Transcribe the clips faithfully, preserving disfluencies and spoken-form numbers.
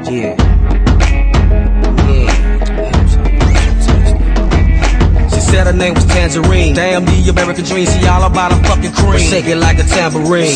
Yeah. Yeah. She said her name was Tangerine. Damn, the American dream, see all about a fucking cream. Shake it like a tambourine.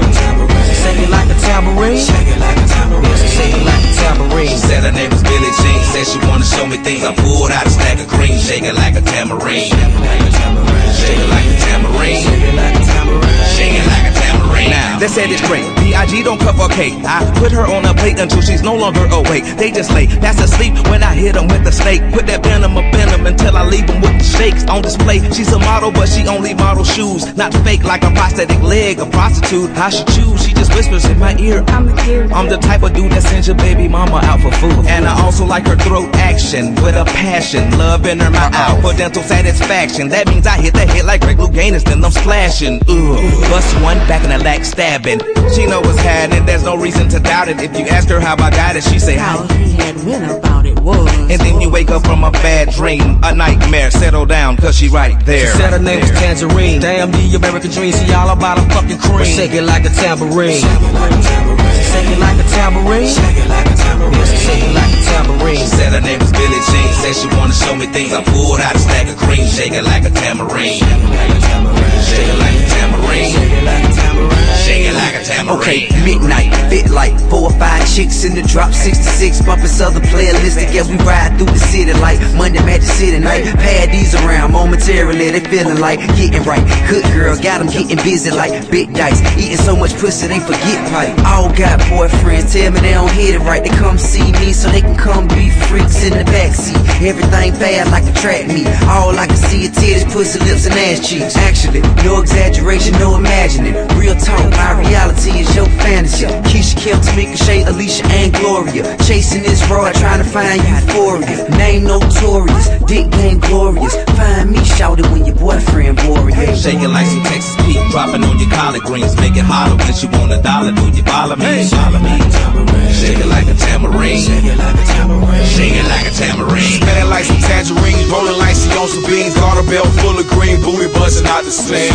Shake it like a tambourine. Shake it like a tambourine. Shake it like a tambourine. She said her name was Billie Jean. Said she wanna show me things. I pulled out a stack of green. Shake it like a tambourine. Shake it like a tambourine. Shake it like a tambourine. Shake it like a tambourine. Shake it like a tambourine. Now, they said it's great. B I G don't cover cake. I put her on a plate until she's no longer awake. They just lay fast asleep when I hit them with the snake. Put that venom up in them until I leave them with the shakes on display. She's a model, but she only models shoes. Not fake like a prosthetic leg, a prostitute. How she choose? She just whispers in my ear. I'm the kid. I'm the type of dude that sends your baby mama out for food. And I also like her throat action with a passion. Love in her mouth out for dental satisfaction. That means I hit the hit like Greg Louganis, then I'm splashing. Ugh. Bust one back in the leg stabbing. She know what's happening, there's no reason to doubt it. If you ask her how I got it, she say how he had went about it was. And then you wake up from a bad dream, a nightmare. Settle down, cause she right there. She said her name was Tangerine. Damn, the American dream, see all about a fucking cream. Shake it like a tambourine. Shake it like a tambourine. Shake it like a tambourine. Shake it like a tambourine. Shake it like a tambourine. She said her name was Billie Jean. Said she wanna show me things. I pulled out a stack of cream. Shake it like a tambourine. Shake it like a tambourine. Shake it like a tambourine. Shake it like a tambourine. Shake it like a tambourine. Okay, midnight, fit like four or five chicks in the drop, sixty-six bumping Southern playlist. Yeah, we ride through the city like Monday Magic City night. Paddies around momentarily, they feeling like getting right. Good girl, got them getting busy like big dice. Eating so much pussy, they forget pipe. All got boyfriends, tell me they don't hit it right. They come see me so they can come be freaks in the backseat. Everything bad like a track meet. All I can see is titties, pussy, lips, and ass cheeks. Actually, no exaggeration, no imagining. Real talk, my reality is your fantasy. Keisha, Kim, Tamika, Shay, Alicia, and Gloria. Chasing this road, trying to find euphoria. Name notorious, dick game glorious. Find me, shout it when your boyfriend warrior. Shake it like some Texas Pete, dropping on your collard greens. Make it holler when she want a dollar. Do you follow me? Follow me. Shake it like a tambourine. Shake it like a tambourine. Shake it like a tambourine. Smelling like some tangerines, rolling like she on some beans. Got a belt full of green, booty busting out the sleeve.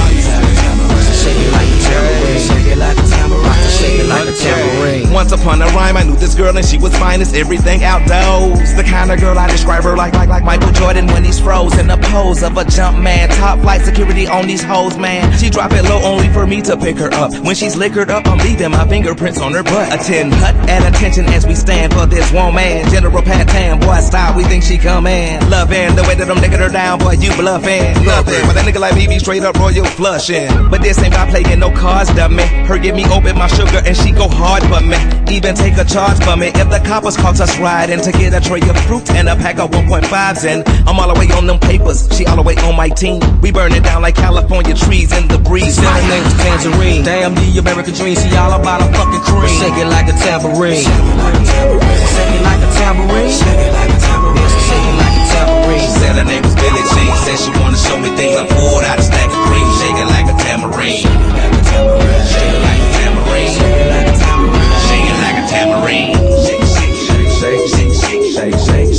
Shake it like a tambourine. Shake it like a tambourine. Shake it like a tambourine. Once upon a rhyme, I knew this girl and she was fine as everything outdoors. The kind of girl I describe her like like like Michael Jordan when he's froze in the pose of a jump man. Top flight security on these hoes, man. She drop it low only for me to pick her up. When she's liquored up, I'm leaving my fingerprints on her butt. Attend hut at attention as we stand for this woman. General Pat Tam, boy style, we think she coming. Loving the way that I'm nicking her down, boy you bluffing. Nothing, but that nigga like me be straight up royal flushing. But this ain't by playing no cards, dummy. Her give me open my sugar and she go hard for me. Even take a charge for me if the coppers caught us riding to get a tray of fruit and a pack of one point fives in. I'm all the way on them papers, she all the way on my team. We burn it down like California trees in the breeze. She said her name was Tangerine. Damn, the American dream, see all about a fucking cream. Shake it like a tambourine. Shake it like a tambourine. Shake it like a tambourine. Shake it like a tambourine. Shake it like a tambourine. She said her name was Billie Jean. Said she wanna show me things. I pulled out a stack of cream. Shake it like a tambourine. Shake it like a tambourine. Shake it like a tambourine. Shake it like a tambourine. Shake, shake, shake, shake, shake, shake, shake, shake.